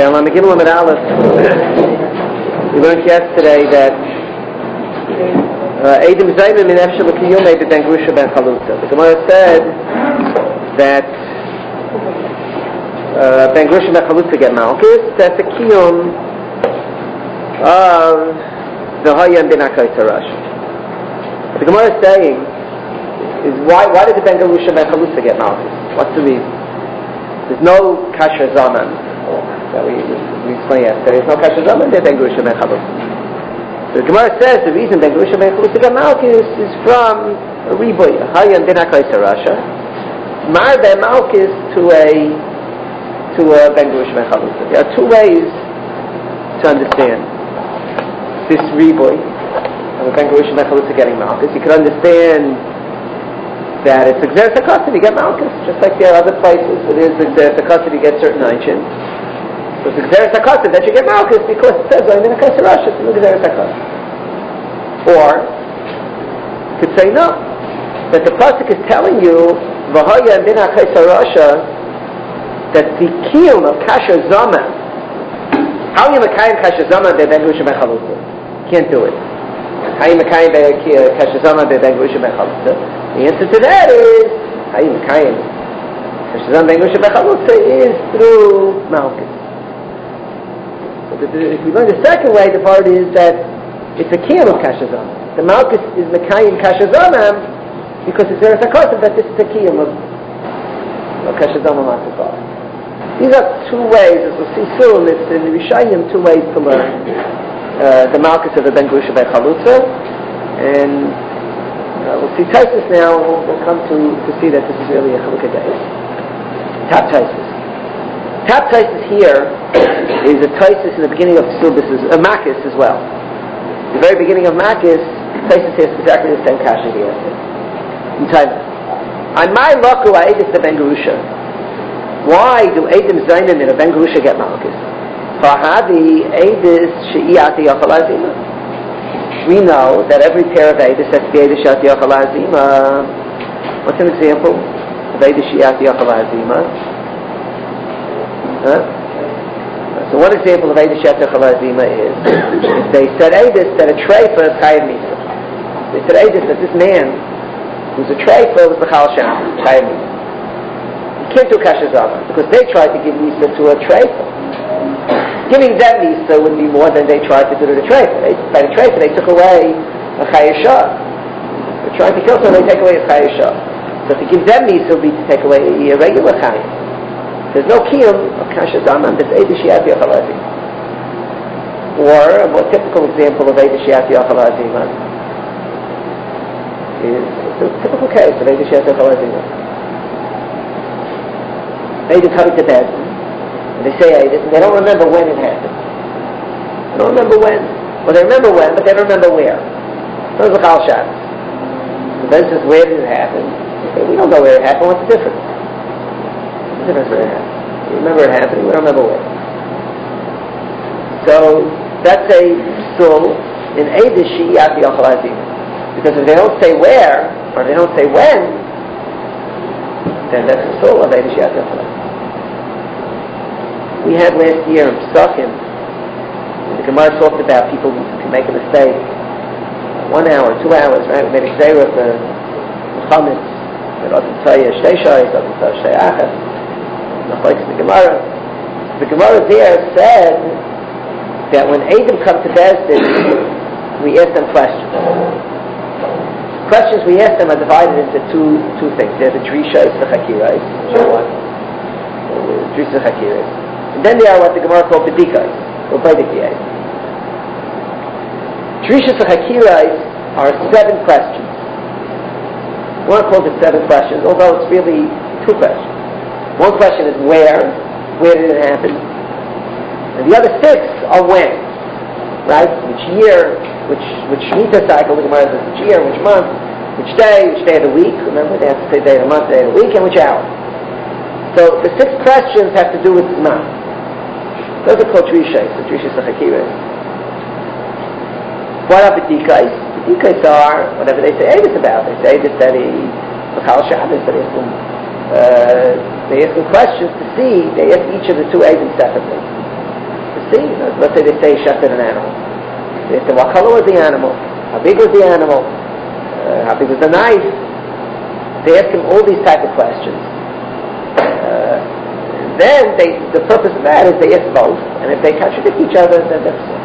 Okay, on Megillah Lamed Aleph, we learned yesterday that Eidim Zayim in Efshel Kiyum made the Ben Grusha Ben Chalutza. The Gemara said that Ben Grusha Ben Chalutza get Malchus. That's the Kiyum of the Hayam Ben Akayta Rasha. What the Gemara is saying is why did the Ben Grusha Ben Chalutza get Malchus? What's the reason? There's no Kasher Zaman that we explained yesterday. There's no Kasher Zaman, there's Ben Grusha Ben Chalutza. The Gemara says the reason Ben Grusha Ben Chalutza got Malchus is from a Riboy, a Hayam Ben Akayta Rasha. Mar Ben Malchus to a Ben Grusha Ben Chalutza. There are two ways to understand this Riboy of a Ben Grusha Ben Chalutza getting Malchus. You can understand that it's Exeris HaKosov, you get Malchus, just like there are other places where there's Exeris HaKosov, you get certain Eichim. So it's Exeris HaKosov that you get Malchus because it says, I'm in a Kaisar Rasha, it's Exeris HaKosov. Or, you could say no, that the Pasuk is telling you, V'haya min ha-Kaisar Rasha, that the kiyum of Kasher Zaman, how you Mekayim Kasher Zaman be-Ben Grusha Ben Chalutza? Can't do it. How you Mekayim Kasher Zaman be-Ben Grusha Ben Chalutza? The answer to that is Hayim Kayim. Kashazam Ben Grusha Ben Chalutza is through Malchus. But if we learn the second way, the part is that it's a kiyum of Kashazam. The Malchus is Mekayim Kashazam because it's Exeris HaKosov that this is a kiyum of Kashazam Malchus. These are two ways, as we'll see soon, it's in the Rishayim, two ways to learn the Malchus of the Ben Grusha Ben Chalutza. And we'll see Taisus now. We'll come to see that this is really a Chalukah Day. Tap Taisus. Tap Taisus here is a Taisus in the beginning of Silbus, a Makis as well. The very beginning of Makis, Taisus has exactly the same kasha here. In time, on my laku Eidis the Ben Grusha. Why do Eidim Zayim in a Ben Grusha get Malchus? Fahadi Eidis She'iyati Yachalazima. We know that every pair of Eidis has to be Eidis She'iyati Yachalazima. What's an example of Eidis She'iyati Yachalazima? So one example of Eidis She'iyati Yachalazima is if they said Eidis that a treifa is Chayav Misa. They said Eidis that this man who's a treifa was the Chal Shem, Chayav Misa. You can't do Kasher Zaman because they tried to give Misa to a treifa. Giving them Misa would be more than they tried to do to the treifa. By the treifa, they took away a Chayeshah. They're trying to kill someone, they take away a Chayeshah. So to give them Misa would be to take away a regular Chayim. There's no kiyum of Kasher Zaman. There's Eidis She'iyati Yachalazima. Or a more typical example of Eidis She'iyati Yachalazima is a typical case of Eidis She'iyati Yachalazima. Eidim coming to bed, and they say Eidim, and they don't remember when it happened. They don't remember when. Well, they remember when, but they don't remember where. So it's a Chal Shabbos. The Ben says, where did it happen? They say, we don't know where it happened. What's the difference? What's the difference where it happened? We remember it happening, we don't remember where. So, that's a psul in Eidim She'iyati Yachalazima. Because if they don't say where, or they don't say when, then that's the soul of Eidis She'iyati Yachalazima. We had last year in Pesachim, the Gemara talked about people who can make a mistake. 1 hour, 2 hours, right? We made a gzeira of the chametz. It doesn't tell you shtei shayis, doesn't tell you shtei achas. The Gemara. The Gemara there said that when Eidim come to Bezdin, we ask them questions. Questions we ask them are divided into two things. There's the drishas, the chakirais, drishas, chakirais. And then there are what the Gemara called bedikas, or bedikiyai. Drishas, chakirais are 7 questions. One calls it 7 questions, although it's really 2 questions. One question is where did it happen? And the other 6 are when, right? Which year, which Shemitah cycle, the Gemara says which year, which month, which day of the week, remember they have to say day of the month, day of the week, and which hour. So the 6 questions have to do with Zman. Those are called Drishas, the Drishas HaChakiras. What are B'dikais? B'dikais are whatever they say Eidis about. They say Eidis that he Chal Shabbos, they ask him questions to see, they ask each of the 2 Eidim separately. to see. Let's say they say he shechted an animal. They say, what color was the animal? How big was the animal? How big was the knife? They ask him all these type of questions. Then the purpose of that is they ask both, and if they contradict each other, then that's it.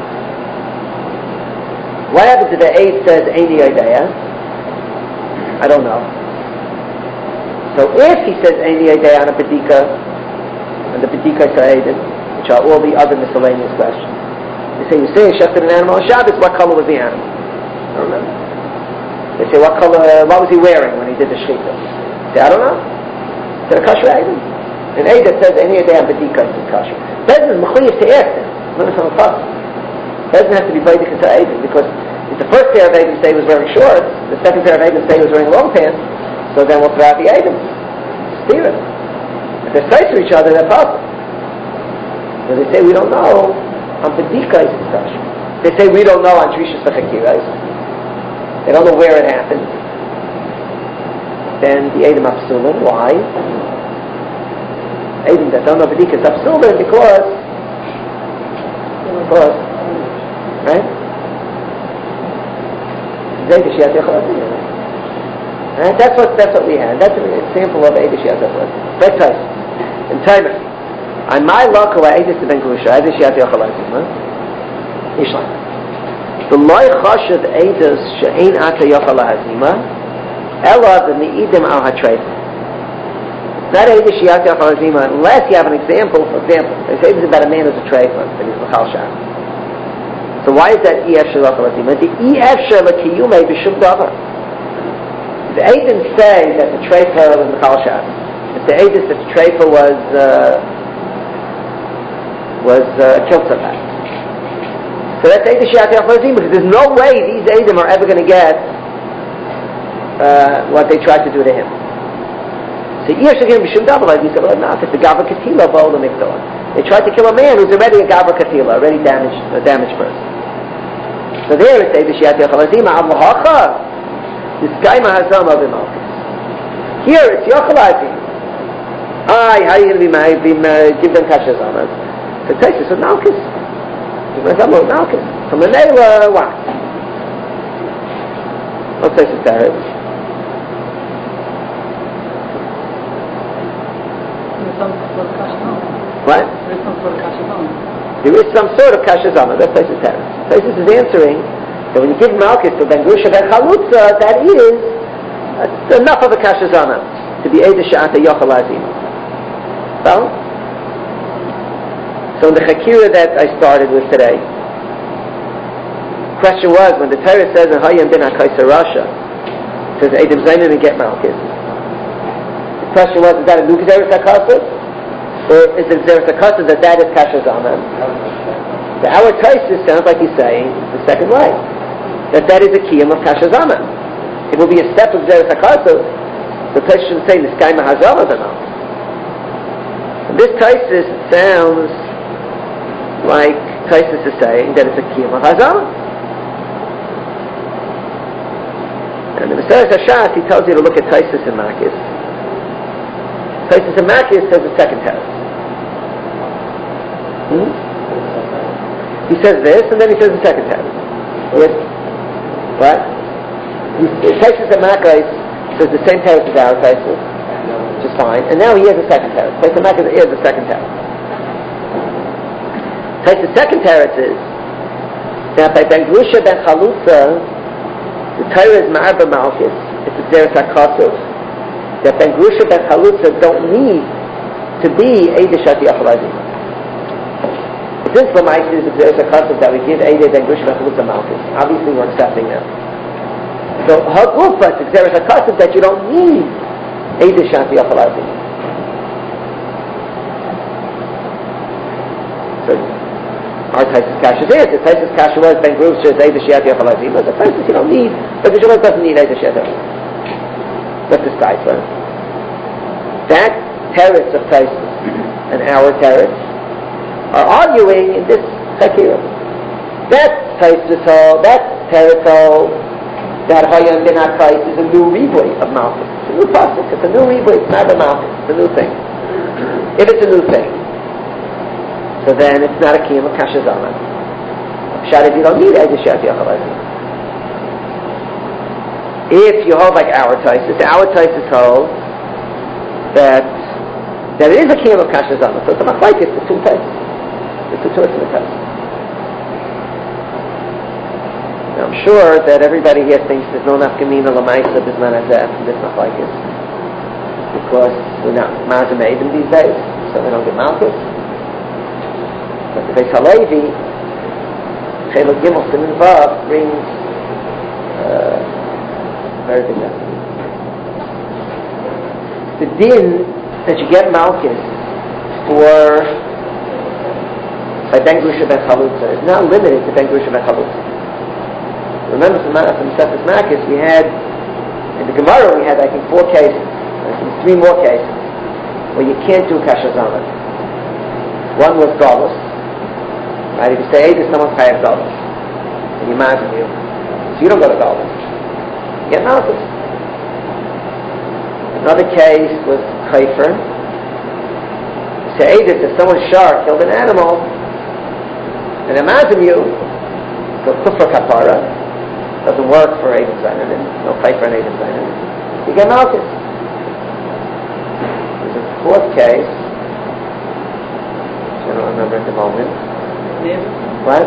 What happens if the aide says, Eini Yodeya? I don't know. So if he says, Eini Yodeya on a Bedika, and the Bedika is Ha'edin, which are all the other miscellaneous questions, they say, you say he shechted an animal on Shabbos, what color was the animal? I don't know. They say, what was he wearing when he did the shechita? Say, I don't know. Is it a kasher Ha'edin? An aide that says any day on Bedika is kasher. Bezdin is mechuyev to ask him. Bezdin has to be vaydik to aiden, because if the first pair of aiden say he was wearing shorts, the second pair of aiden say he was wearing long pants, so then we'll throw out the aiden. Steer it. If they say to each other, they're puzzled. When they say we don't know, on Bedika is kasher. They say we don't know on Drishas V'Chakiras. They don't know where it happened. Then the aiden are psulin. Why? Aiden that don't know Bedika is absurd because right? Right? That's what we had. That's an example of Eidish Yatachot. Right, guys. In Taimah, on my luck, who Eidish Ben Grusha, Eidish Yatachot, Ishlan. The loy chashav Eidish she'ein ata yochal hazima, ela the neidim al hatrei. Not Eidish Yatach Harazima, unless you have an example. For example, they say this is about a man who's a treifa, but he's Mechal Shah. So why is that EF Shalach Harazima? The EF Shalach Kiyumei B'Shum Davar. The Eidim say that the treifa was Mechal Shah. If the Eidim that the treifa was Kiltzabah. So that's Eidish Yatach Harazima, because there's no way these Eidim are ever going to get what they tried to do to him. So they tried to kill a man who's already a Gavra Katila, already a damaged person. So there it says, here it's Yochalazim. How are you going to give them Kashazamas? So Taisus with Malchus. So Menela, what? What's Taisus there? What? There is some sort of kashazama. That's Taisus Teres. Taisus is answering that when you give Malchus to Ben Grusha Ben Chalutza, that is enough of a kashazama to be Eidish Ata Yochal Azima. So in the Chakira that I started with today, the question was, when the Torah says in Hayim bin HaKaisar Rasha, it says Eidim Zaynim and get Malchus. The question was, is that a new Gzeres HaKasas? Or is it Gzeres HaKasas that is Kasha Zaman? Our Taisus sounds like he's saying the second way. That is a Kiyam of Kasha Zaman. It will be a step of Gzeres HaKasas. The Taisus shouldn't say Niskay Mahazama Zaman. This Taisus sounds like Taisus is saying that it's a Kiyam of Hazama. And the Messiah Hashas, he tells you to look at Taisus and Makis. Taisus and Makis says the second test. He says this, and then he says the second test. Yes? What? Taisus and Makis says the same test as our Taisus, which is fine. And now he has a second test. Taisus and Makis is the second test. Taisus' second test is that by Ben Grusha Ben Chalutza, the Torah is Ma'arba Malchus. It's a Gzeres HaKasas. That Ben Grusha Ben Chalutza don't need to be Eidish Ati Yochalazim. Since the Ma'is is a Gzeres HaKasas that we give Eidish Ben Grusha Ben Chalutza Malchus, obviously we're accepting that. So Hagrufa is a Gzeres HaKasas that you don't need Eidish Ati Yochalazim. So our Taisus Kasha is answered. Taisus Kasha was Ben Grusha is Eidish Ati Yochalazim. But the Taisus you don't need, but the Shabbat doesn't need Eidish Ati Yochalazim. What's this guy for? That terrorists of Taisus and our terrorists are arguing in this Chakira. That Taisus, that terrorist, that Hayam bin HaKais is a new revoy of Malchus. It's a new pasuk. It's a new revoy. It's not a Malchus. It's a new thing. If it's a new thing, so then it's not a kiyum of kasha zaman. If you don't need Eidus, you have Yochel. If you hold like our Taisus holds that it is a kiyum of kasha zaman. So it's a machlokes, the two Taisus. The two Taisus of the Taisus. Now I'm sure that everybody here thinks there's no nafkamina l'maisa b'zman hazeh from this machlokes, because we're not mazim eidim these days, so we don't get malchus. But the Beis Halevi, Chelok Gimel Siman Vav, brings very big lesson. The din that you get malchus for by Ben Grusha Ben Chalutza is not limited to Ben Grusha Ben Chalutza. Remember from Sefes Makis, we had in the Gemara we had I think 4 cases, I think 3 more cases where you can't do kasha zaman. One was galus. Right? If you say Eidus, someone's chayav galus, and you imagine you, so you don't go to galus. You get malchus. Another case was chayfer. You say Eidus, if someone's shark killed an animal, and imagine you, so kufra kapara doesn't work for Eidus Zainanim, no chayfer and Eidus Zainanim. You get malchus. There's a 4th case, which I don't remember at the moment. What?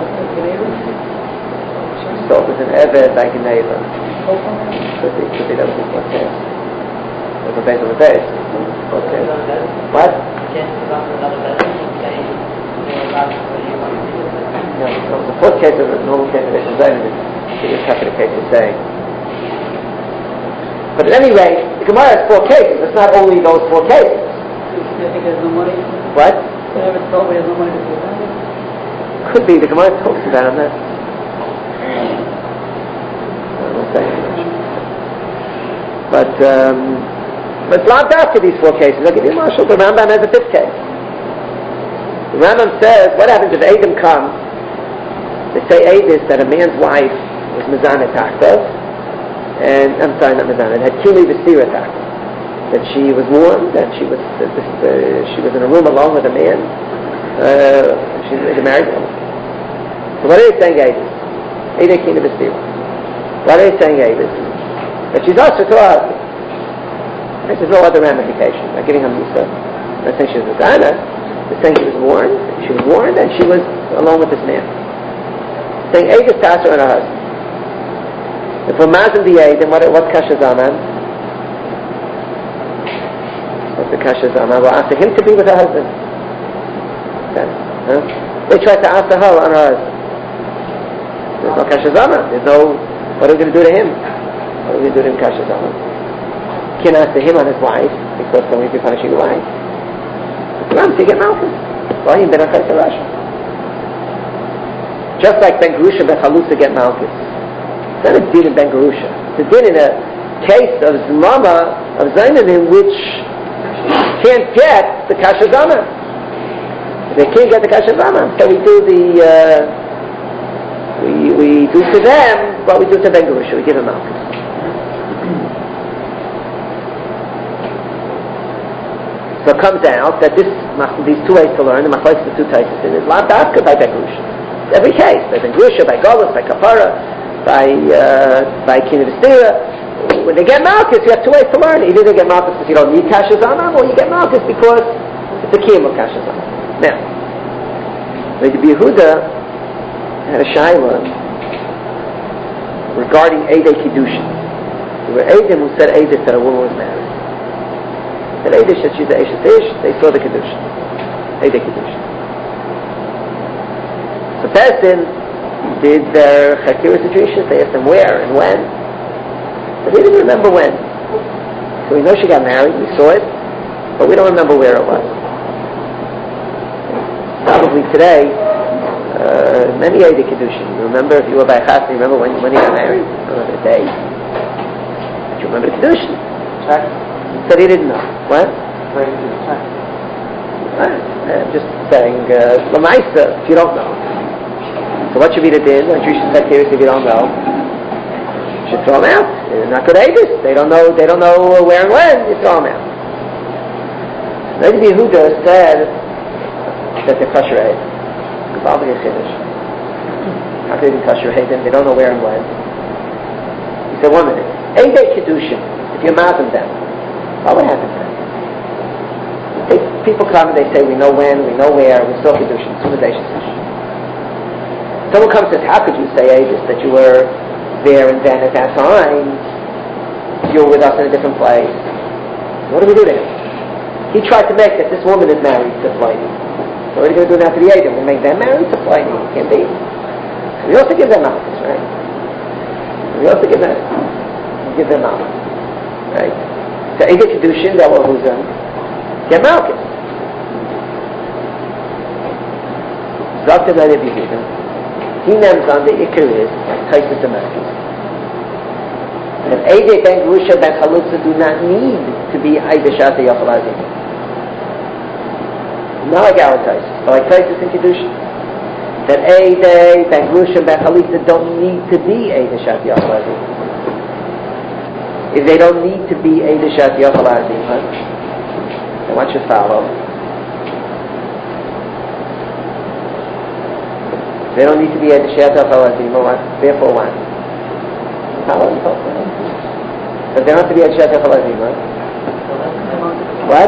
So it was an Eved like a neighbor. Could be that was the 4th case. It was a base on the base. Okay. What? No, the 4th case is a normal case of Eidus Zainanim. It is half of the case of saying. But at any rate, the Gemara has 4 cases. It's not only those 4 cases. What? Could be. The Gemara talks about it. I won't say much. But it's not after these 4 cases. I'll give you a marshal. The Rambam has a 5th case. The Rambam says, what happens if Adam comes? They say Eidus that a man's wife was Mizana Tachtav, and I'm sorry, not Mizana, had Kili V'Sira Tachtav. That she was warned, that she was in a room alone with a man. She's a married woman. So what are they saying, Eidus? Eidus Kili V'Sira. What are they saying, Eidus? That she's also to her husband. There's no other ramification. They're giving her Musa. They're saying she was Mizana. They're saying she was warned, and she was alone with this man. Saying Eidus to her and her husband. If we're mazim the Eid, then what's kasha zaman? What's the kasha zaman? We'll ask him to be with her husband. Okay. Huh? They tried to ask her on her husband. There's no kasha zaman. There's no. What are we going to do to him? What are we going to do to him kasha zaman? Can't ask him on his wife because then we'd be punishing the wife. Ram, so you get malchus. Well, you better chayt Russia. Just like Ben Grusha Ben Chalusa get malchus. It's not a din in Ben Grusha. It's a din in a case of Zmama, of Zainanim, which can't get the Kasha Zaman. They can't get the Kasha Zaman. So we do we do to them what we do to Ben Grusha. We give them malchus. So it comes out that these 2 ways to learn, the machlokes the 2 types in is lav dafka by Ben Grusha. Every case, by Ben Grusha, by Golus, by Kapara, by Kina V'Stira. When they get malchus, you have 2 ways to learn. Either they get malchus because you don't need kasha zanam, or you get malchus because it's a kiyum of kasha zanam. Now, Rabbi Yehuda had a shaila regarding Eidei Kiddushin. There were Eidim who said Eidus that a woman was married. They said Eidish that she's the Eishes Ish, they saw the Kiddushin. Eidei Kiddushin. So Bezdin did their Chakiras Adrishas, they asked them where and when. But we didn't remember when. So we know she got married, we saw it, but we don't remember where it was. Probably today, many Eidei Kiddushin. You remember if you were by Chas, you remember when he got married? You remember the day? But you remember the Kiddushin. Check. Said he didn't know. What? I'm just saying, Lamaisa, if you don't know. So what should be the din? The Jewish Chakiras, if you don't know, you should throw them out. They're not good Eidus. They don't know where and when. You throw them out. Rabbi Yehuda said that they're kosher Eid. How can they be kosher Eid? They don't know where and when. He said, 1 minute. Eidei Kedushin, if you mazim them, what would happen to them? People come and they say, we know when, we know where, we saw Kedushin, as soon as they should. Someone comes and says, how could you say Eidus that you were there and then at that time? You were with us in a different place. What do we do to him? He tried to make that this woman is married to Pliny. So what are you going to do now to the Eidim? We make them married to Pliny? Can't be. So we also give them Malchus, right? We also give them Malchus, right? So Eidei Kedushin, that will who's get Malchus. Zakta Leili B'Yehuda. He names on the Iker is Taisus Damascus. And Eidei Ben Gerusha Ben Chalutza do not need to be Eidei Shata Yochel Azim. Not like our Taisus, but like Taisus in Kedushin. That Eidei Ben Gerusha Ben Chalutza don't need to be Eidei Shata Yochel Azim. If they don't need to be Eidei Shata Yochel Azim, then what should follow? They don't need to be at the Shat Hafalazim, therefore what? But they don't have to be at Shat Hafalazim, right? What?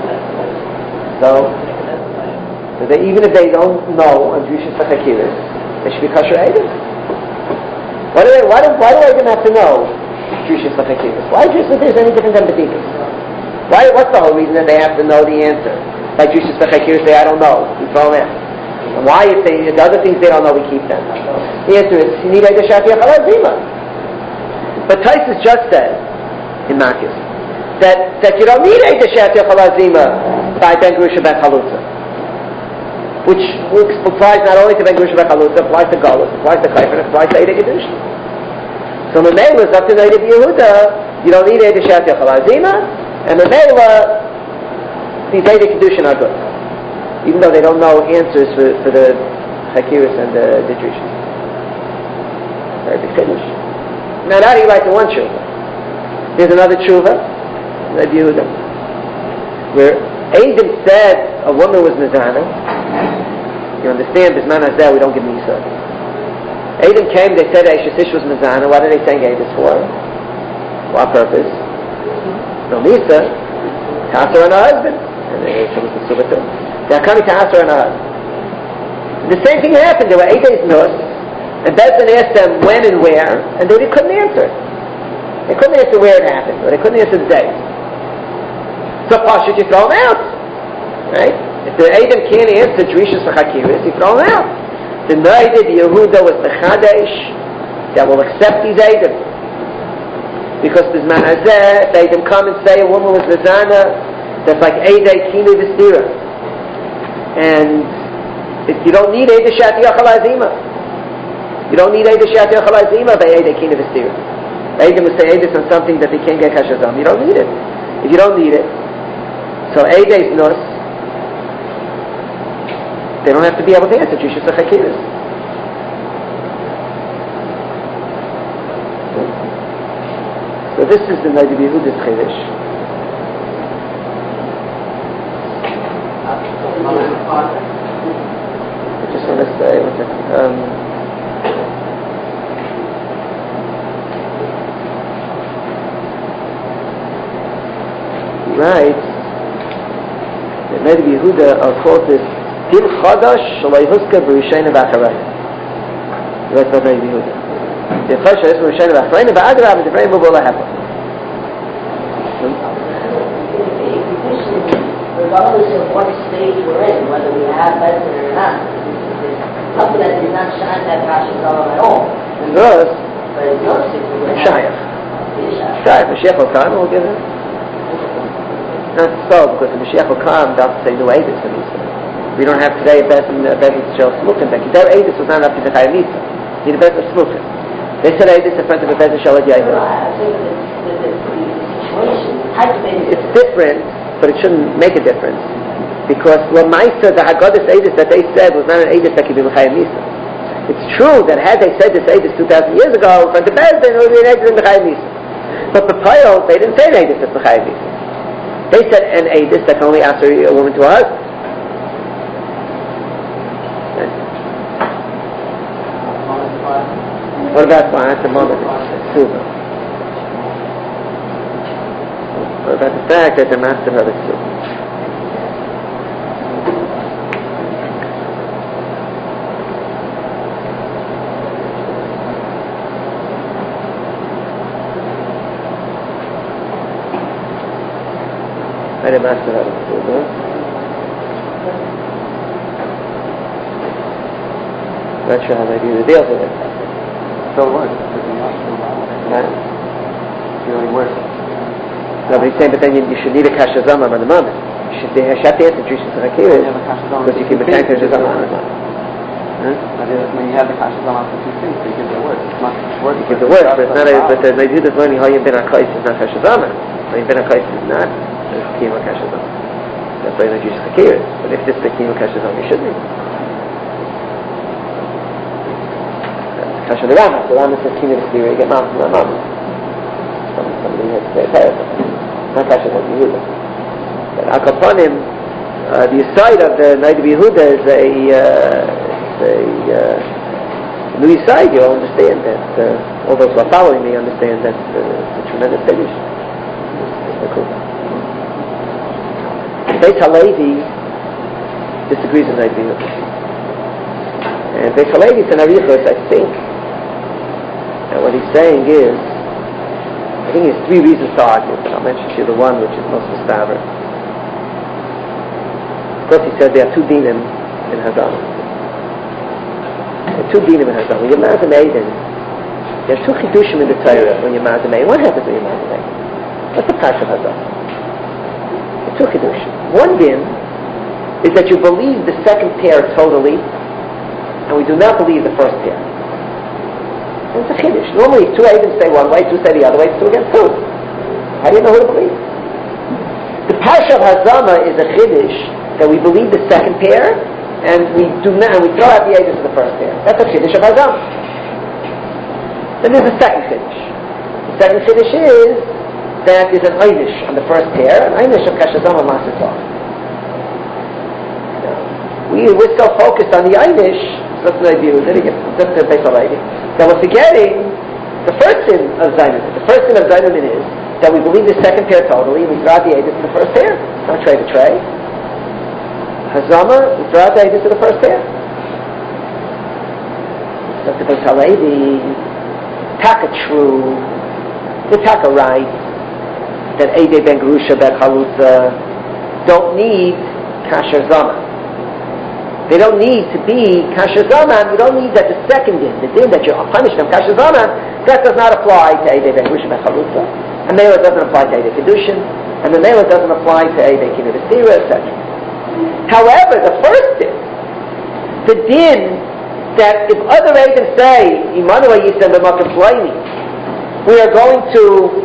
So they, even if they don't know on Jewish Sachakiris, they should be kosher Eidim. Why do Eidim have to know Jewish Sachakiris? Why Jewish Sachakiris any different than Bedikas? What's the whole reason that they have to know the answer? Like Jewish Sachakiris say, I don't know, you throw them out. And why you say the other things they don't know, we keep them? The answer is, you need Eidei Shata Yochel Azima. But Taisus just said in Makis that you don't need Eidei Shata Yochel Azima by Ben Gerusha Ben Chalutza, which applies not only to Ben Gerusha Ben Chalutza, applies to Galus, applies to Kaifer, applies to Eidei Kedushin. So Memela is up to Eidei B'Yehuda. You don't need Eidei Shata Yochel Azima, and Memela these Eidei Kedushin are good, even though they don't know answers for the Hakiris and the Drishis. Very big Kiddush. Now that he writes in one tshuva. There's another tshuva, Reb Yehuda, where Eidim said a woman was Mizana. You understand, Bisman Hazeh, we don't give Misa. Eidim came, they said Eishesish was Mizana. What are they saying Eidim for? What purpose? No Misa. Tasser on her husband. And they said it was the Subah too. They're coming to answer on her husband. The same thing happened. There were 8 days nus, and Bezdin asked them when and where, and they couldn't answer. They couldn't answer where it happened, or they couldn't answer the day. So Pashut, you throw them out, right? If the Eidim can't answer Drishas for Chakiris, you throw them out. The Noidid Yehuda was the Chadesh that will accept these Eidim, because this man Hazeh, the Eidim come and say a woman was Mizana, that's like Eidei Kinu V'Stira. And if you don't need Eidei Shata Yochel Azima. You don't need Eidei Shata Yochel Azima by Eidei Kinu V'Stira. Eidim will say Eidei on something that they can't get Kashazam. You don't need it. If you don't need it, so Eidei's nus, they don't have to be able to answer Drishas Chakiris. So this is the Noidid Yehuda's Chiddush. I just want to say, he writes that Noidid Yehuda are called this Dil Chadash Shalai Huska B'Rishayna V'Acharayna. He writes about Noidid Yehuda. Dil Chadash Shalai Huska B'Rishayna V'Acharayna V'Adrab V'Divrei Mubal HaHepa. Regardless of what stage we're in, whether we have Bezdin or not, it's something that did not shine that Kashazam at all. Thus, but it's not Shayach. Shayach, Mashiach will come, we'll give it. Not so, because the Mashiach will come, they'll say no Eidus for Misa. We don't have today a Bezdin Shel Smukim. Their Eidus was not enough to the Chayim Misa. You need a Bezdin Smukim. They said Eidus in front of a Bezdin Shel Yayim. It's different, but it shouldn't make a difference, because Lamaisa, the Haggadah Eidus that they said was not an Eidus that could be B'chayim Nisa. It's true that had they said this Eidus 2,000 years ago, but the Bezdin it would be an Eidus in B'chayim Nisa. But the Payol, they didn't say an Eidus that's B'chayim Nisa. They said an Eidus that can only answer a woman to her husband. about what? The moment it's silver. What about the fact that the master of the silver? I the master of the silver. Not sure how they do the deal with it. So what? It really works. No, but he's saying, but then you should need a kasha zama on the moment. You should have to answer Drishas and Hakiris because you keep a tank kasha zama on the moment. That is, when you have the kasha zama for two things, you give the word. It's not word. You give the word, but it's not. But the idea is learning how you've been a kais is not kasha zama. How you've been a kais is not kiyum kasha zama. That's why you know Drishas Hakiris. But if this is the kiyum kasha zama, you should be. Kasha the Rama says kiyum kasha you get mouth from the mom. Somebody has to say a parable. Not Kasha of Yehuda. But Akapanim, the side of the Night of Yehuda is a new side. You all understand that. All those who are following me understand that it's a tremendous finish. Beit Halevi disagrees with Night of Yehuda. And Beit Halevi Tanarichos, I think, and what he's saying is, I think he has three reasons to argue, but I'll mention to you the one which is most mustaver. Of course, he says there are two dinim in Hazam. There are two dinim in Hazam. When you're Mazam Eden, there are two chidushim in the Torah when you're Mazam Eden. What happens when you're Mazam Eden? What's the pash of Hazam? There are two chidushim. One din is that you believe the second pair totally, and we do not believe the first pair. It's a chiddush. Normally, two Eidim say one way, two say the other way, it's two against two. How do you know who to believe? The Pasha of Hazama is a chiddush that we believe the second pair, and we do not, and we throw out the Eidim to the first pair. That's a chiddush of Hazama. Then there's a second chiddush. The second chiddush is that there's an Einish on the first pair, an Einish of Kashazama Masatah. We're so focused on the Einish, that's the idea, that's the base already. That we're forgetting the first sin of Zionism. The first sin of Zionism is that we believe the second pair totally, and we throw out the Eidim to the first pair. It's not tray to tray. Hazama, we throw out the Eidim to the first pair. That's the Beit Halevi. Taka true. The Taka right. That Eidei Ben Gerusha Ben Chalutza don't need Kasher Zama. They don't need to be Kasher Zaman. You don't need that the second din, the din that you're punished on Kasher Zaman, that does not apply to Eidei Ben Gerusha Ben Chalutza. And Mela doesn't apply to Eidei Kedushin. And the Mela doesn't apply to Eidei Kinei V'Sira, etc. However, the first din, the din that if other Eidim say, Immanuel Yisem B'Makim Shleimi, we're going to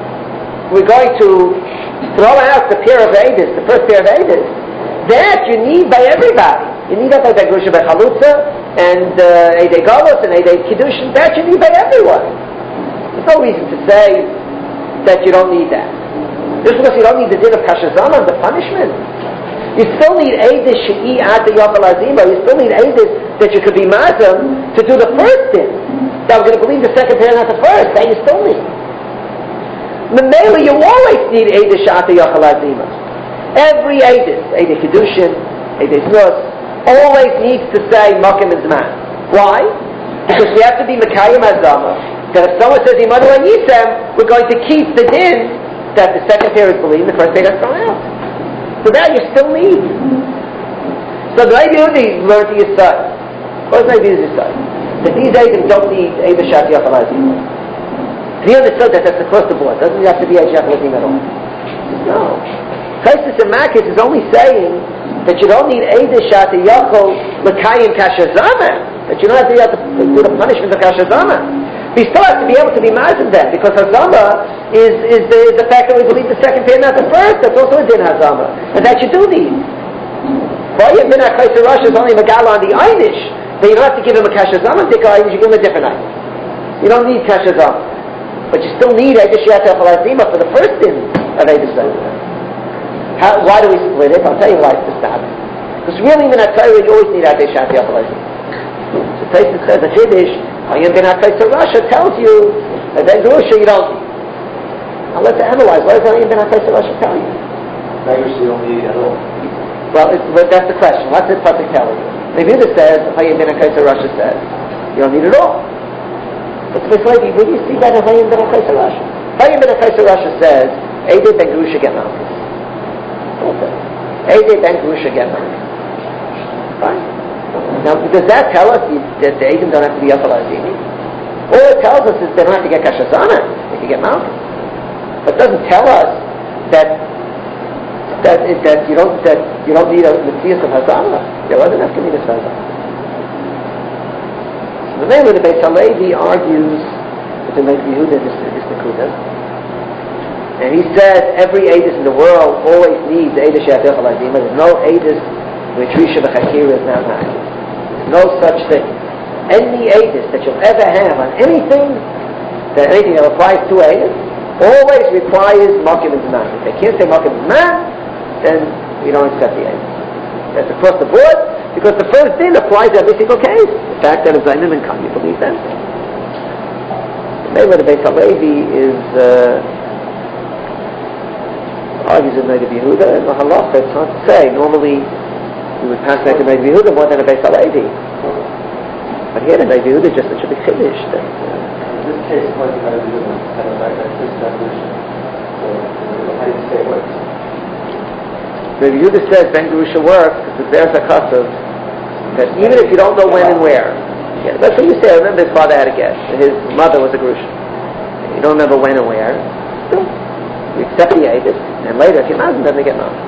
throw out the pair of Eidim, the first pair of Eidim, that you need by everybody. You need that by Gerusha by Chalutza and Eidei Galus and Eidei Kiddushin. That you need by everyone. There's no reason to say that you don't need that. Just because you don't need the din of Kashazama, the punishment. You still need Eidei She'i Ata Yochel Azima. You still need Eidei that you could be Mazam to do the first din. That we're going to believe the second pair, not the first. That you still need. Memela, you always need Eidei She'ata Yochel Azima. Every Eidei Kiddushin, Eidei Znus, always needs to say Makim and Zman. Why? Because we have to be Mekayim Azama. That if someone says Immanuel Yisem, we're going to keep the din that the second pair is believed, the first pair is thrown out. So that you still need. So the idea learned to your side. What's the idea of your side? That these Eidim don't need Eidei Shat Yachal Azim. He understood that that's across the board. Doesn't have to be Eidei Yachal Azim at all. No. Chesed and Makis is only saying that you don't need Eidei Shat Yachal L'Kayim Kashazama. That you don't have to do the punishment of Kashazama. But you still have to be able to be Mazim then, because Hazama is the fact that we believe the second pair, not the first. That's also a din Hazama. And that you do need. Boy, Ben HaKaisar Rosh is only Megala on the Einish, but you don't have to give him a Kashazama, you give him a different Einish. You don't need Kashazama. But you still need Eidei Shat Yachal Azima for the first din of Eidei Shat. Why do we split it? I'll tell you why it's the start. Because really in the Torah you always need Eidei Shat Yachal Azima. So Tosfos says the Chiddush Hayim ben HaKaisar Rasha tells you that Ben Gerusha you don't need. Now let's analyze. What does Hayim ben HaKaisar Rasha tell you? You don't need it at all. Well, that's the question. What's this pasuk telling you? The Yehuda says, Hayim ben HaKaisar Rasha says, you don't need it all. But where do you see that in Hayim ben HaKaisar Rasha? Hayim ben HaKaisar Rasha says, Eidei ben Gerusha get Malchus. Eidei ben Gerusha get Malchus. Right? Now, does that tell us that the Eidim don't have to be Yachal Azimi? All it tells us is they don't have to get Kashazana, they can get Malchus. But it doesn't tell us that you don't need a Messias of Hazana. There wasn't a Kaminas of Hazana. So the name of the Beis Halevi argues with the Beis Yehuda this Nekuda. And he says every Eidus in the world always needs Eidus She'at Yochel Azima. There's no Eidus which Risha B'Chakira is not high. There's no such thing. Any Eidus that you'll ever have on anything that applies to Eidus always requires Makim and Zman. If they can't say Makim and Zman, then we don't accept the Eidus. That's across the board, because the first din applies to every single case. The fact that it's Zaynim and Kam, you believe that? The name of the Beis Halevi is argues in Neidav Yehuda, and the halacha, it's hard to say. Normally, we would pass back to Neidav Yehuda more than a Beis Halevi. But here, the Neidav Yehuda just such a big chiddush. In this case, what you have to do is have a his definition. So, how do you say it works? Neidav Yehuda says Ben Gerusha works because there's a custom that even if you don't know when and where, yeah, that's what you say. I remember his father had a guess. His mother was a Gerusha. You don't remember when and where. Still, you accept the Eidus, and later if you imagine then they get married.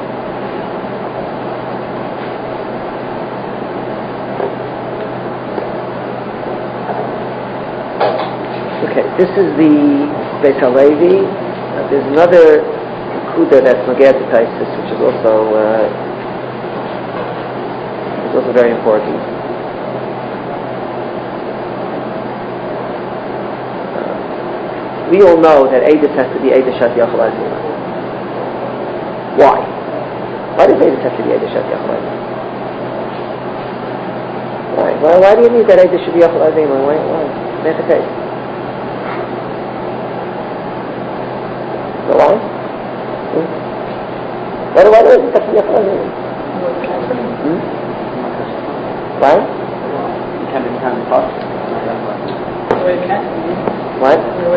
Okay, this is the Beis Halevi. There's another Kuda that's Nogea to Taisus, which is also very important. We all know that Eidus has to be Eidus Shat Yachal Azima. Why? Why does Eidus have to be Eidus Shat Yachal Azima? Why do you need that Eidus should be Yachal Azima? Why? That's the case. So why? Why do Eidus have to be Yachal Azima? Why? You can't be behind the clock. What?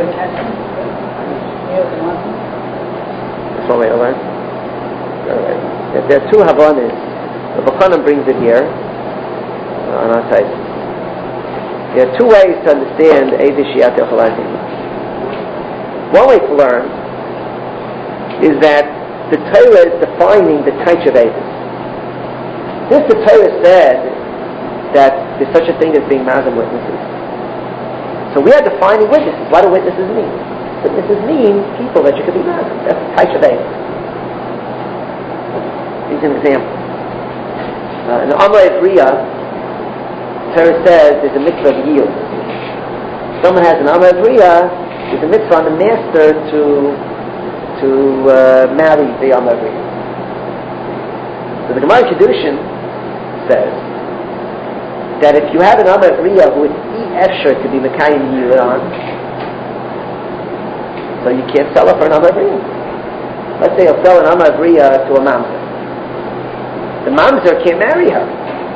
That's one way to learn. If there are two Havanas, the Bakanim brings it here on our side. There are two ways to understand Eidus She'at Yochel Azima. One way to learn is that the Torah is defining the types of Eidus. Since the Torah said that there's such a thing as being Mazim witnesses, so we are defining witnesses. What do witnesses mean? Witnesses mean people that you could be mad at. That's the type of Eidus. Here's an example. In the Amar Bria, Torah says there's a mitzvah of yield. Someone has an Amar Bria, there's a mitzvah on the master to marry the Amar Bria. So the Gemara Kedushin says that if you have an Amar Bria who is Esher to be Mekayim Yiyud on, so you can't sell her for an Amar Bria. Let's say you'll sell an Amar Bria to a Mamzer. The Mamzer can't marry her.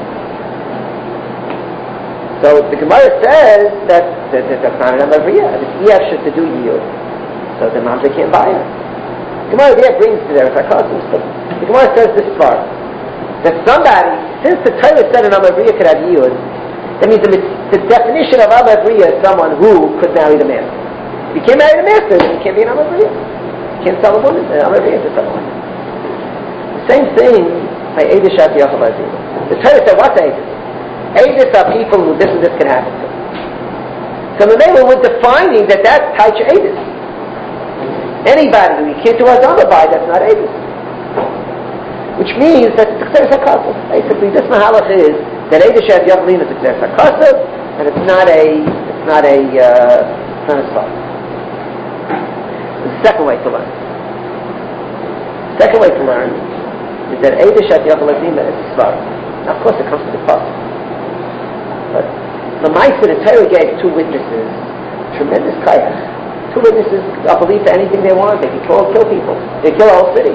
So the Gemara says that that's not an Amar Bria. It's Esher to do Yiyud. So the Mamzer can't buy her. The Gemara there brings to their sarcasm, but the Gemara says this far, that somebody, since the Torah said an Amar Bria could have Yiyud, that means the definition of Amar Bria is someone who could marry the master. If you can't marry the master, then you can't be an Amar Bria. You can't sell a woman. Amar Bria is just someone. The same thing by Eidus Shat Yochel Azima. The Torah said, what's Eidus? Eidus are people who this and this can happen to. So the name we're defining that type of Eidus. Anybody who you can't do Hazana by, that's not Eidus. Which means that it's T'chseres HaKasav. Basically, this Mahalach is that Eidus She'at Yochel Azima is T'chseres HaKasav, and it's not a spot. The second way to learn. The second way to learn is that Eidus She'at Yochel Azima is Svar. Now, of course, it comes to the Pasuk. But The Maisa, the Torah gave two witnesses, tremendous kayach. Two witnesses are believed for anything they want. They can kill people. They kill a whole city.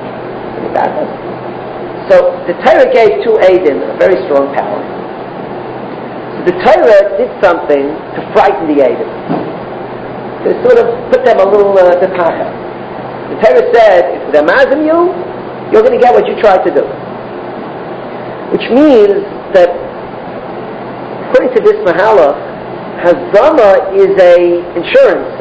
So the Torah gave two Eidim a very strong power. So the Torah did something to frighten the Eidim, to sort of put them a little detacha. The Torah said, if they're mazim you, you're going to get what you tried to do. Which means that, according to this mahalach, hazama is a insurance.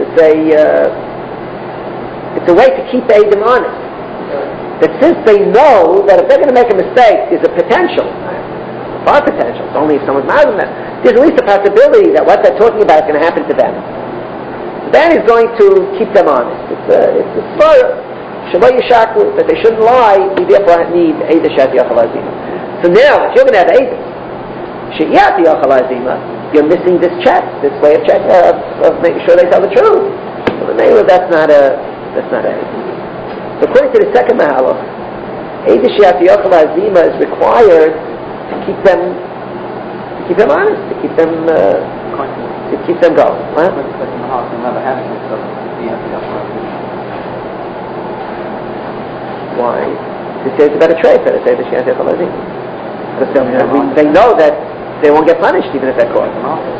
It's a way to keep the Eidim honest. That since they know that if they're going to make a mistake, there's a potential, far potential. It's only if someone's mad at them. There's at least a possibility that what they're talking about is going to happen to them. So that is going to keep them honest. It's a svara, shaloi yishakru, that they shouldn't lie. We therefore need eidah shat yachal azima. So now, if you're going to have eidah sheyat yachal azima, you're missing this check, this way of check of making sure they tell the truth. So that's not a. So according to the second mahalach, eidah sheyat yachal azima is required to keep them honest, to keep them going. What? Why? They say it's about a trade, but they say the sheyat yachal azima. Because they know that they won't get punished even if they're caught.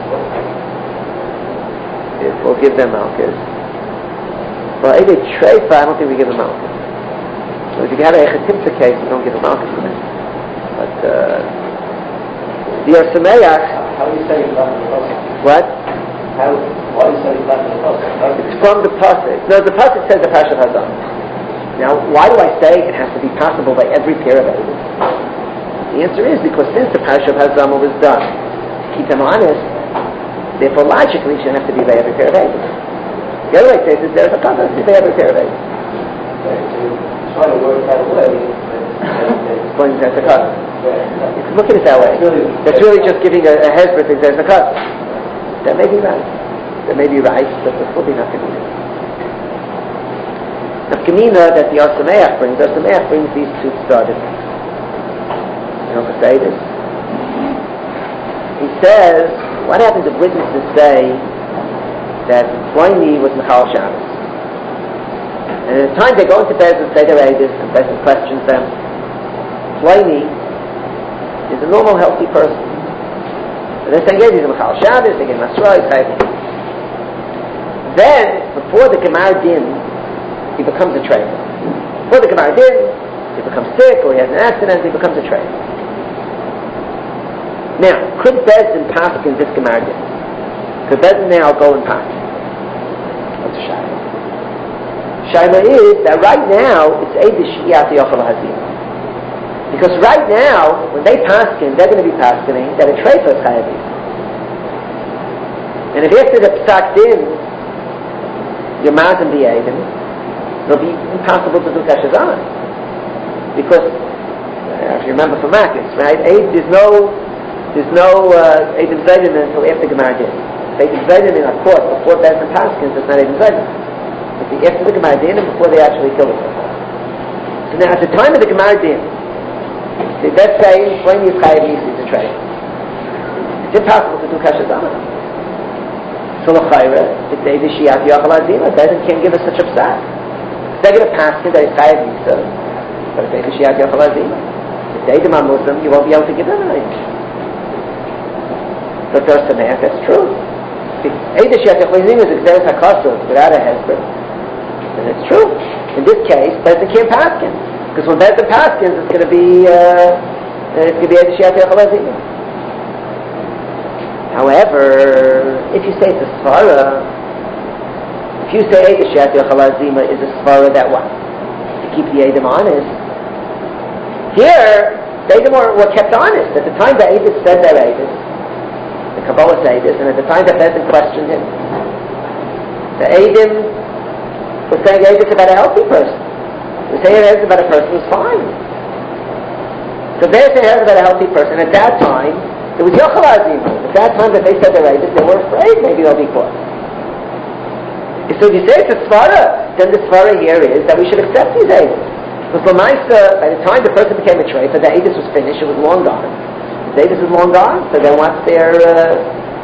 If we'll give them malchus. Well, if they trade, I don't think we give them malchus. So if you have a chetimta case, we don't give them malchus for that. But the Arsameach. How do you say it's not in the pasuk? What? Why do you say it's not in the pasuk? It's from the pasuk. No, the pasuk says the Pashat Hazam. Now, why do I say it has to be possible by every pair of Eidim? The answer is because since the Pashat Hazam was done to keep them honest, therefore logically it shouldn't have to be by every pair of Eidim. The other way to say it is there's a concept to be by every pair of Eidim. Okay, so you're trying to work that away. Explaining that's a custom. You can look at it that way. That's really just giving a hezbollah thing there's a custom. That may be right. That may be right, but this will be nothing. The Kamina that the Arsameach brings these two started. You know, to say this. He says, what happens if witnesses say that Ploini was Michal Shabbos? And at the time they go into Bez and say their Eidos, and Bez questions them. Ploini is a normal, healthy person. And they're saying, he's a Michal Shabbos, they get Masra, then, before the Gemar Din, he becomes a traitor. Before the Gemar Din, he becomes sick, or he has an accident, he becomes a traitor. Now, could Bezdin paskin this Gemar Din? Could Bezdin now go and paskin? What's a Shaila? Shaila is that right now, it's Eidish Yat Yochel Hazim. Because right now, when they paskin, they're going to be paskining that a traitor is Chayav. And if after the Psak Din, you're mazim the Eidim, it'll be impossible to do Kashazan. Because, if you remember from Makis, right, there's no Eidim Zaydim until after Gemar Din. If Eidim Zaydim in a court before Bez and Paskins, it's not Eidim Zaydim. It's after the Gemar Din and before they actually kill it. So now, at the time of the Gemar Din, the Bez saying, when you Chayav Yisi to trade, it's impossible to do Kashazan. So l'chayra, it's Eidish Yat Yochel Azima. Bezin can't give us such a psak. They're going to pass it that it's Chayav Yisa, but it's Eidish Yat Yochel Azima. If they are Muslim, you won't be able to give them an Eidish. But there's Sameach, that's true. If Eidish Yat Yochel Azima is Exeris HaKosov without a hezbollah, then it's true. In this case, Bezin can't paskin. Because when Bezin paskins, it's going to be Eidish Yat Yochel Azima. However, if you say it's a svara, if you say Eidish Yat Yochel Azima is a svara that what? To keep the Eidim honest. Here, the Eidim were kept honest. At the time the Eidim said their Eidim, the Kabbalah said this, and at the time that Bezin questioned him, the Eidim were saying Eidim about a healthy person. They say Eidim about a person who's fine. So they're saying Eidim about a healthy person. At that time, it was Yochel Azima. At that time that they said their Eidim, they were afraid maybe they'll be caught. So if you say it's a svara, then the svara here is that we should accept these Eidim. Because Lamaisa, by the time the person became a traitor, the Eidim was finished, it was long gone. The Eidim was long gone, so then what's their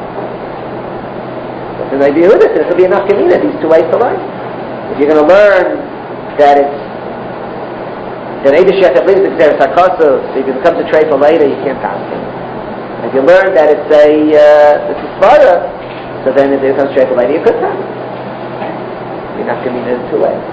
Then they do this, and it'll be enough kamina, these two ways to learn. If you're going to learn that it's that Eidish Yachavlin is Xeris HaKosos, so if it becomes a tray for later, you can't pass it. If you learn that it's a svara, so then if it becomes a tray for later, you could pass it. You're not kamina in two ways.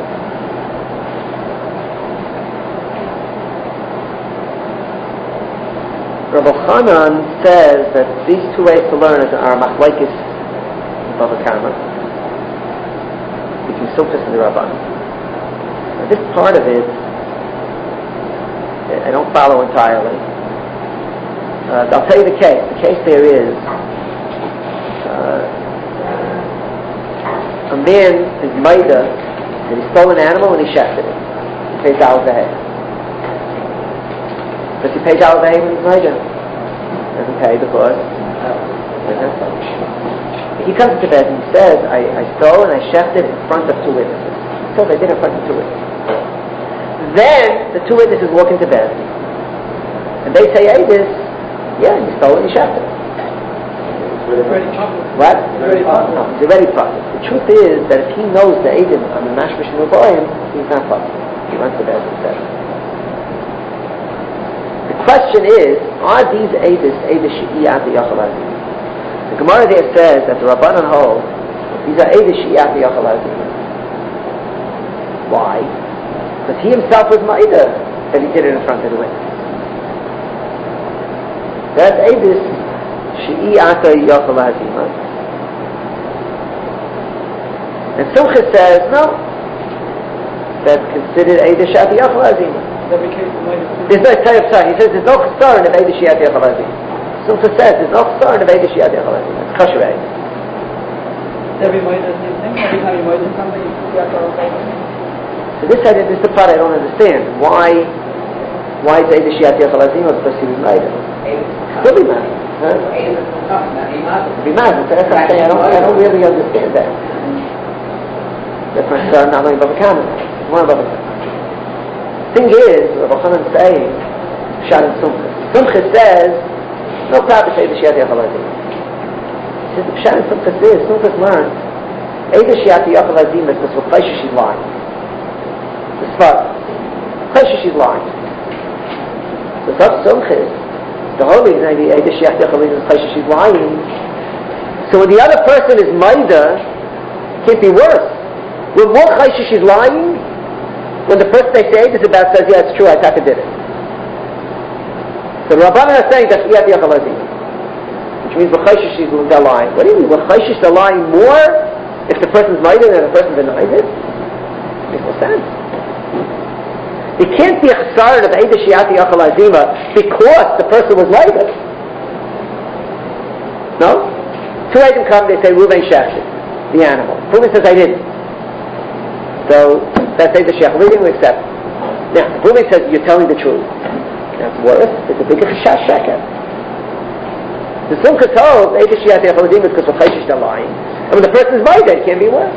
Rav Chanan says that these two ways to learn are machlokes Bava Kama between Sumchus and the Rabban. Now this part of it I don't follow entirely. I'll tell you the case. The case there is a man is maida and he stole an animal and he shechted it. He pays $1 a head. Does he pay $1 a head when he's maida? Doesn't pay because he comes to bed and he says, I stole and I shechted in front of two witnesses. He says I did in front of two witnesses. Then the two witnesses walk into bed and they say, hey, yeah, you stole it and you shechted it. What? No, he's already puzzled. The truth is that if he knows the Eidim on the Mashmash and Rubayim, he's not puzzled. He runs to bed and says. The question is, are these Eidim She'iyat Yachal Azim? The Gemara there says that the Rabbanan hold these are Eidim She'iyat Yachal Azim. Why? Because he himself was Ma'idah that he did it in front of the witness. That's Eidim She'iyat Yachal Azim. And Sumchus says, no, that's considered Eidim She'iyat Yachal Azim. There's no type of he says there's no chasar of Eidish Yad Yachal Azim. Sumchus says there's no chasar of Eidish Yad Yachal Azim. It's kosher egg. Every time you moed something, you have to. So this is the part I don't understand. Why is Eidish Yad Yachal Azim because he was made? He'll be mad. He'll be mad. That's what I'm saying. I don't really understand that. That's my son, not only Bava Kama. One Bava Kama. Thing is, Rav Chanan is saying, Pshat and Sumchus. Sumchus says, no problem to say the Eidish Yad Yachal Azim. He says the Pshat and Sumchus is, Sumchus learned, Eidish Yad Yachal Azim is because Chayshish she's lying. The Svar. Chayshish she's lying. So that's Sumchus. The whole reason the Eidish Yad Yachal Azim is Chayshish she's lying. So when the other person is Maida, it can't be worse. When more Chayshish she's lying, when the person they say this about says, yeah, it's true, I did it. So the Rabbanan are saying that's Iyat Yachal Azim, which means B'chayshish they're lying. What do you mean? B'chayshish they're lying more if the person's Maida than the person's denied it? Makes no sense. It can't be a chasar of Eidish Iyat Yachal Azim because the person was Maida. No? Two items come, they say, Reuven shechted the animal. Reuven says, I didn't. So that's Eidish Yachal Azim, we accept. Now, Reuven says, you're telling the truth. That's worse. It's a bigger Chayshish sheker. The Sumchus told Eidish Yad Yachal Azim because of Chayshish they're lying. And when the person is right, it can't be worse.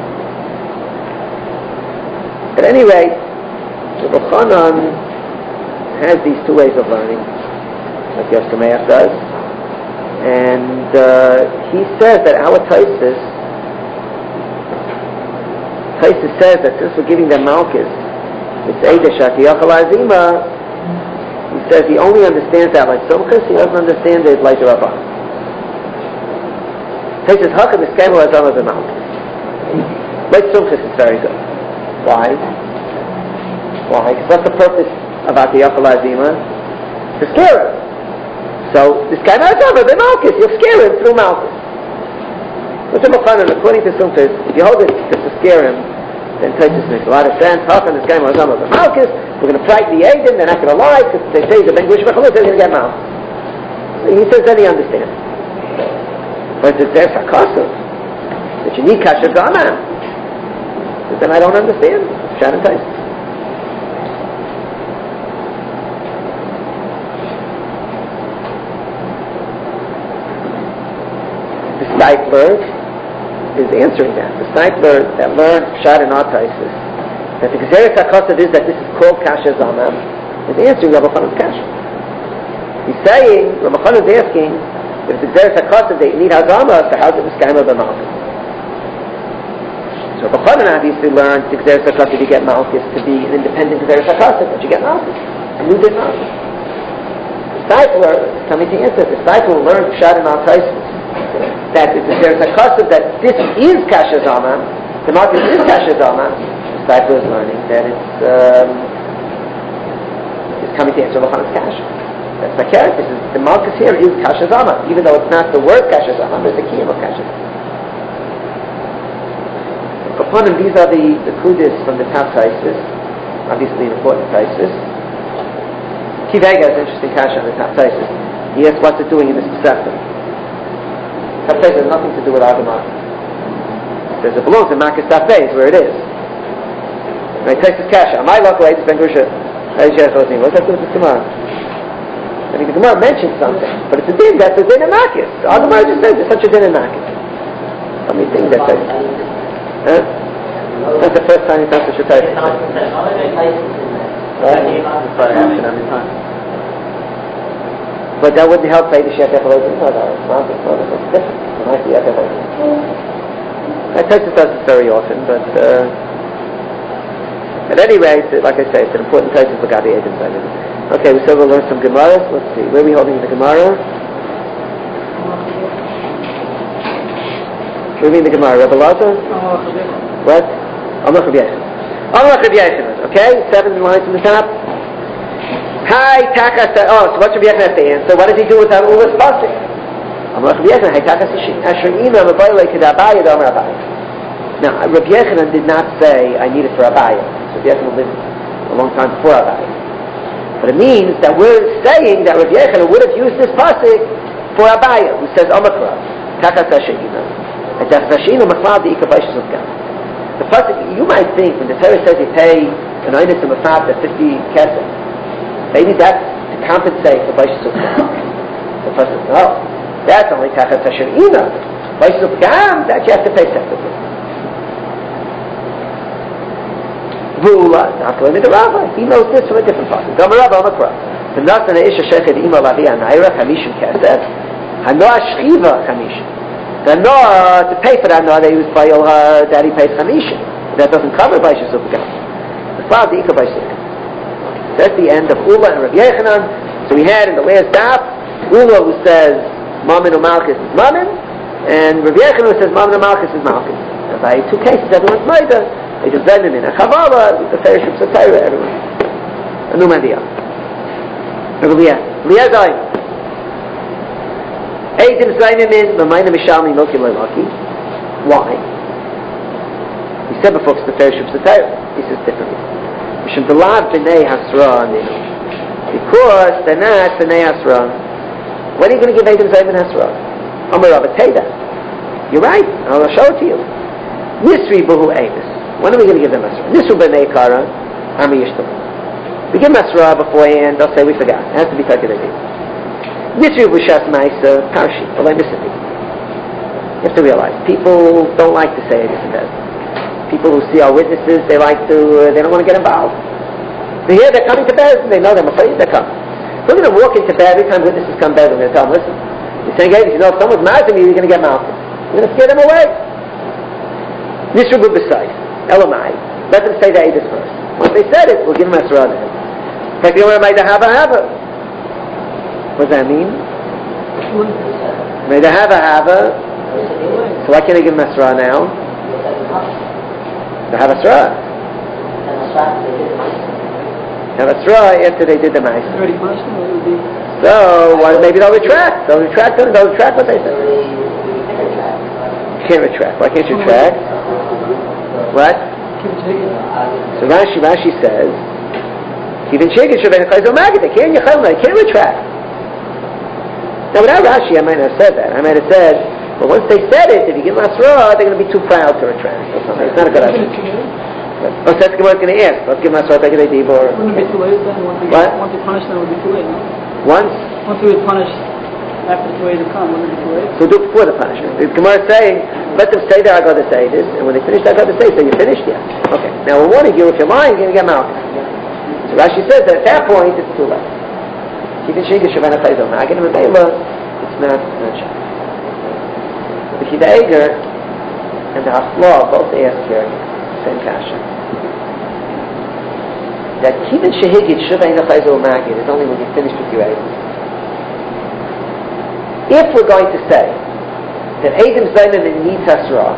At any rate, Rav Chanan has these two ways of learning, like Yosef Sameach does. And he says that our Taisus says that since we're giving them Malchus, it's Eidish Yachal Azim. He says he only understands that like Sumchus, he doesn't understand it like the Rabban. He says, how can this game was on the Malchus? Like Sumchus is very good. Why? Because what's the purpose about the Yachal Azim? To scare him. So this guy knows over the Malchus, you'll scare him through Malchus. What's the Mukhanan, according to Sumchus, if you hold it to scare him, then Taisus makes a lot of sense. How can this guy was on the Malchus? We're going to frighten the Eidim, they're not going to lie, because they say the Ben Gush Mechalus, they're going to get Malchus. He says then he understands. But it's their sarcasm, that you need Kasher Zaman. But then I don't understand. Pshat and Taisus. The Steipler is answering that. The Steipler that learned Pshat and Taisus, that the Gezeres HaKosav is that this is called Kasher Zaman, is answering Rabbi Chanan's Kasher. He's saying, Rabbi Chanan is asking, if the Gezeres HaKosav they need Hazama, so how's it Miskayim of the Malchus? So B'chanan obviously learned the Gzeres HaKasav you get Malchus to be an independent Gzeres HaKasav, but you get Malchus. A new din Malchus. The disciple, coming to answer, the disciple learned Pshat and Al Taisus that it's a Gzeres HaKasav, that this is Kasha Zalman, the Malchus is Kasha Zalman. The disciple is learning that it's coming to answer B'chanan's Kasha. That's the character. The Malchus here is Kasha Zalman, even though it's not the word Kasha Zalman, there's a key of Kasha Zalman. Upon him, these are the kudis from the top Taisus, obviously an important Taisus. Kivega has an interesting kasha on the top Taisus. He asks what's it doing in this Pesachim. Top Taisus has nothing to do with Agamah. There's a belongs in Makis Tafei, is where it is. Right, Taisus kasha. Am I lucky? I just Ben Grusha. What's that do with this Gemara? I think the Gemara mentions something, but it's a din that's a din in Makis. Agamah just says it's such a din in Makis. How many things that says? That's the first time he's done such a type. Every time. But that wouldn't help say the Shech Ephelozim. No, it's different. It might be Ephelozim. I tend to does this very often, but at any rate, like I say, it's an important type of Gabi Edom. Okay, we still will learn some Gemaras. Let's see. Where are we holding the Gemara? What do you mean the Gemara? Rebbe Lazar? What? Amar Chav Yechon. Okay, 7 lines from the top. Hi, Takas. Oh, so what Rabbi Yechon has to answer? What does he do with that Ulas Pasik? Amar Chav Yechon. Hi, Takas Asher Ina Mabayle Kedabaya Damar Abaya. Now, Rabbi Yechon did not say I need it for Abaya. So Rabbi Yechon lived a long time before Abaya. But it means that we're saying that Rabbi Yechon would have used this Pasik for Abaya, who says Amar Chav. Takas Asher Ina. The pasuk, you might think when the Torah says you pay an oinus and mafata 50 kesef, maybe that's to compensate for Baishas Ukam. The pasuk, no, that's only tachat asher ina. Baishas Ukam, that you have to pay separately. V'ula, not going to the rabbi. He knows this from a different pasuk. Gamar Rabba Amakra. The Natan Isha Shechet Ima Lavi Anayra Chamishim Kesef Hanoah Shchiva Chamishim. The Noah, to pay for that Noah, they use by her daddy pays Chamishim. That doesn't cover Baishas Ukam. The father, the Ika Baishas Ukam. That's the end of Ula and Rabbi Yechanan. So we had in the last daf, Ula who says Mammon or Malchus is Mammon, and Rabbi Yechanan who says Mammon or Malchus is Malchus. And by two cases, everyone's Maida. They just bend him in a Chavala, the Ferish of Satira, everyone. A new Mandia. Rabbi Leah died. Eidim Zaynimin, Mamayna Mishalmi, Milki Loilaki. Why? He said before it's the Ferish of Satira. He says differently. Mishum Delav B'nei Hasra Ninu. Because they're not B'nei Hasra. When are you going to give Eidim Zaynimin Hasra? Amar Rabba Teda. You're right. I'll show it to you. Nisri Buhu Eimis. When are we going to give them Hasra? Nisru B'nei Kara. Ami Yishtam. We give them Hasra beforehand. They'll say we forgot. It has to be calculated. Nisri B'Shas Ma'isa Parshi. Well, I miss it. You have to realize people don't like to say it isn't that. People who see our witnesses, they don't want to get involved. They hear they're coming to bed, and they know they're afraid they're coming. We're going to walk into bed every time witnesses come to bed. We're going to tell them, listen, you're saying, hey, if if someone's mad at me, you're going to get mounted. We're going to scare them away. Nisrubu beside Elamai. Let them say the Eidos first. Once they said it, we'll give them a surah to him. What does that mean? May they have a hava. So why can't I give them a surah now? They have a surah. Have a surah after they did the mice. So maybe they'll retract. They'll retract what they said. You can't retract. Why can't you retract? What? So Rashi says, even chicken should be a maggot. They can't retract. Now without Rashi, I might not have said that. I might have said, but once they said it, if you give them Asra, they're going to be too proud to retract. It's not a good idea. Oh, so that's what I was going to ask. Let's give them Asra, take it a deep or... Wouldn't it be too late then? Once you punish them, it would be too late, no? Once we would punish after the way to come, wouldn't it be too late? So do it before the punishment. The Gemara is saying, let them say that I got to say this, and when they finish that I got to say, so you finished yet. Okay. Now we're warning you, if you're lying, you're going to get malchus. So Rashi says that at that point, it's too late. Even Shiga Shavana Chayzal Magin and Mela, it's not Shah. The Kiva Eger, and the Hafla both ask here same kasha. That Kivin Shehigid Shuvay Nechayzo Magid is only when you finish with your Eidim. If we're going to say that Eidim Zayman needs Hasra,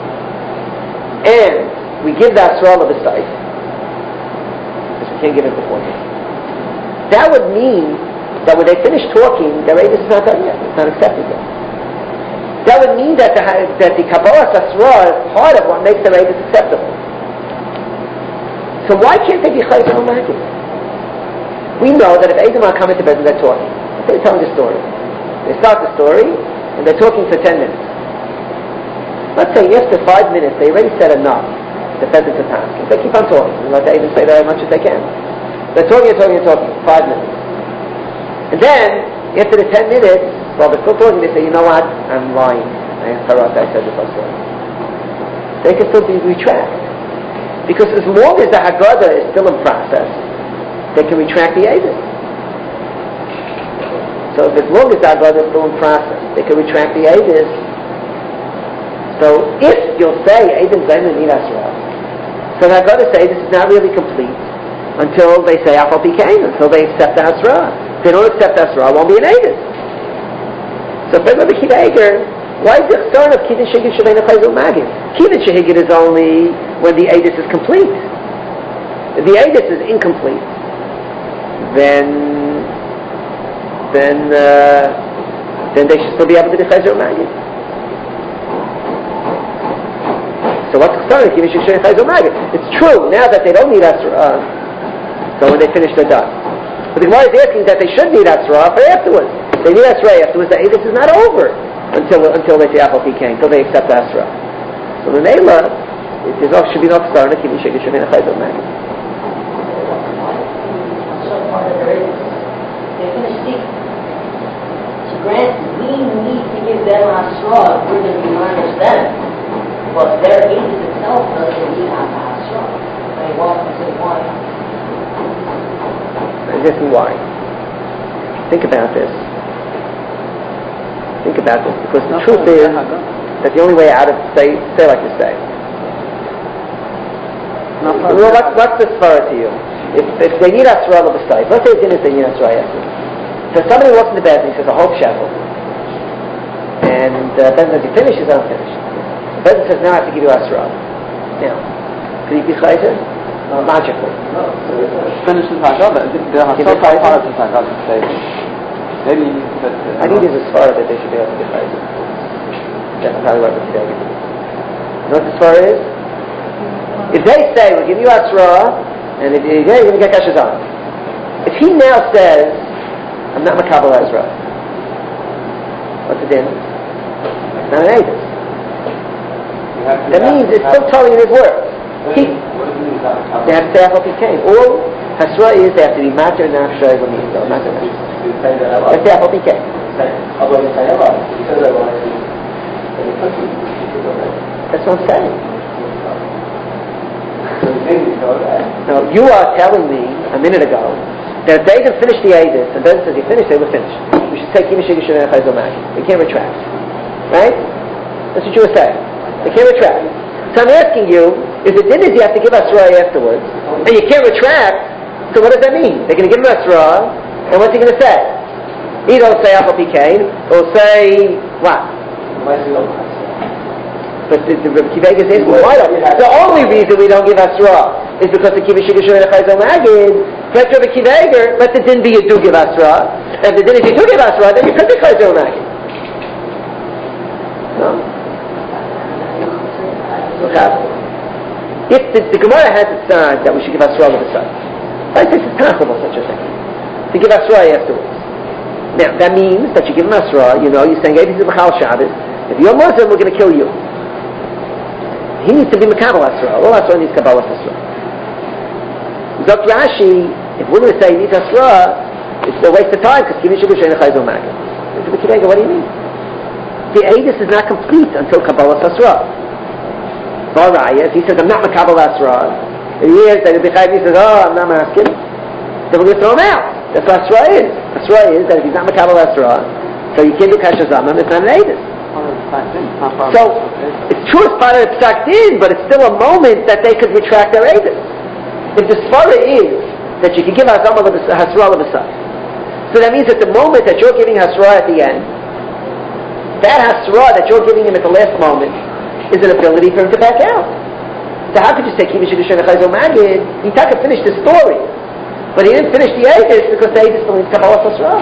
and we give the Hasra of the site, because we can't give it beforehand, that would mean that when they finish talking, their Eidim is not done yet, it's not accepted yet. That would mean that the Kabbalah Hasra is part of what makes their Eidim acceptable. So why can't they be Chayzer Magid? We know that if Eidim are coming to bed and they're talking, they're telling the story. They start the story, and they're talking for 10 minutes. Let's say after 5 minutes, they already said enough to bed into task. If they keep on talking, and let the Eidim say that as much as they can. They're talking, 5 minutes. And then, after the 10 minutes, while they're still talking, they say, you know what, I'm lying. I said this story. They can still be retract. Because as long as the Haggadah is still in process, they can retract the Eidim. So as long as the Haggadah is still in process, they can retract the Eidim. So if you'll say Eidim Zayman need Hasra, so the Haggadah say this is not really complete until they say Afal Pikein, until they accept the Hasra. If they don't accept the Hasra, it won't be an Eidim. So if they're going to keep Eiger, why is the start of Kiddush Shehigid Shuvay Nechayzo Magid? Kiddush Shehigid is only when the Eidus is complete. If the Eidus is incomplete, then they should still be able to be Chayzer Magid. So what's the start of Kiddush Shehigid Shuvay Nechayzo Magid? It's true now that they don't need Asra, so when they finish they're done. But the Gemara is asking that they should need Asra for afterwards. If they need Asra afterwards, the Eidus is not over. Until they say Afal Pikein, until they accept the Asra. So the Neila, there should be no Chsar, no Kiddush Shehigid Shuvay Nechayzo Magid. So part of their Eidim, they're going to speak. So granted, we need to give them Hasra, we're going to be minus them. But their Eidim itself doesn't need Hasra. They walk and say, why? Exactly why. Think about this. Think about this, because the truth is that the only way out of say like you say. Well, what's the svara to you? If they need Asra of the site, let's say it's in it, they need Asra after. So somebody walks into bed and he says a whole shekel, and Ben says he finishes, I'm finished. Ben says now I have to give you Asra. Now, could he be chayzer? Logically. Finish the Haggadah. There are so far parts of the Haggadah. Maybe you need to put it. I think it's as far that they should be able to get chayzer. That's entirely what we're today. You know what the svara is? If they say we'll give you Asra, and if you're going to get Kashazan. If he now says, I'm not Makabel Asra, what's the din? It's not an Eidim. That means it's still telling his word. They have to say Afal Pikein. All Hasra is they have to be Mater Nafshay when you go. Mater Nafshay. They say Afal Pikein. That's what I'm saying. No, you are telling me a minute ago that if they didn't finish the Eidus, and Ben says you finished, they were finished. We should say Kiddush Shehigid Shuvay Nechayzo Magid. They can't retract. Right? That's what you were saying. They can't retract. So I'm asking you, if the din is you have to give Asra afterwards, and you can't retract, so what does that mean? They're going to give him Asra, and what's he going to say? He don't say Afal Pikein, he'll say what? But the Kiv Eiger is asking why don't? The only reason we don't give Asra is because the Kiddush Shehigid Shuvay Nechayzo Magid. Let the Kiv Eiger, let the din be you do give Asra, and the din if you do give Asra, then you could be Chayzo Magid. No? If the Gemara has its side that we should give Asra with the side, I think it's possible such a thing to give Asra afterwards. Now that means that you give him Asra. You know, you're saying, "Hey, this is Machal Shabbos. If you're Muslim, we're going to kill you." He needs to be Makabel Asra. All Asra needs Kabbalah Asra. Dr. Rashi, if we're going to say he needs Asra, it's a waste of time because Kiddush Shehigid Shuvay Nechayzo Magid. What do you mean? The Eidus is not complete until Kabbalah Asra. If he says I'm not Makabel Asra, and he hears that he says, "Oh, I'm not masking," then we're going to throw him out. That's what Asra is. Asra is that if he's not Makabel Asra, so you can't do Kashazam, it's not an Eidus. So it's true it's part of the psak din, but it's still a moment that they could retract their Eidos. If the svara is that you can give hasra l'basar, so that means at the moment that you're giving hasra at the end, that hasra that you're giving him at the last moment is an ability for him to back out. So how could you say Kiva Shigushan Echayzo Magid? Yitaka finished the story, but he didn't finish the Eidos because the Eidos still needs Kabbalah Hasra.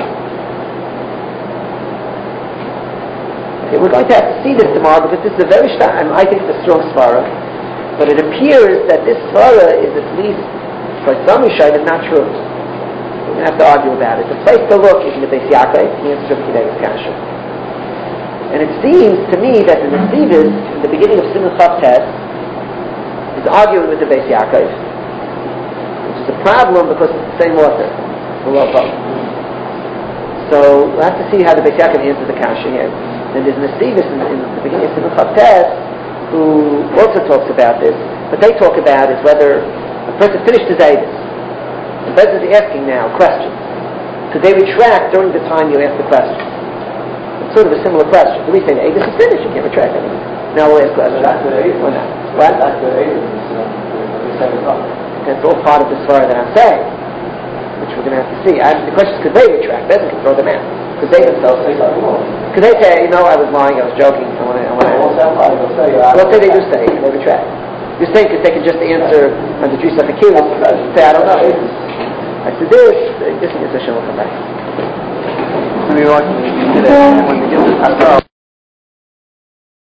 Okay, we're going to have to see this tomorrow because this is a very and I think it's a strong svara, but it appears that this svara is at least for some Yishayim not true. We're going to have to argue about it. The place to look is in the Beis Yaakov, the answer of Kidegas Kasha. And it seems to me that the Nesivos, in the beginning of Siman Chav Tes, is arguing with the Beis Yaakov, which is a problem because it's the same author. So we'll have to see how the Beis Yaakov answers the Kasha here. And there's Nesivos in the beginning of Siman Chav Tes who also talks about this. What they talk about is whether a person finished his Eidos, and Bezos is asking now questions. Could they retract during the time you ask the question? It's sort of a similar question. So we say the Eidos is finished, you can't retract anything. Now we'll ask questions. That's the Eidos. What? That's the Eidos. That's all part of the story that I'm saying, which we're going to have to see. The question is, could they retract? Bezos can throw them out. Could they themselves say something more? Could they say, I was lying, I was joking, Let's say they do say, and they retract. You're saying because they can just answer on the Jews of the Kibbutz, say, I don't know. After this is Hashem will come back. When we deal with Hasra,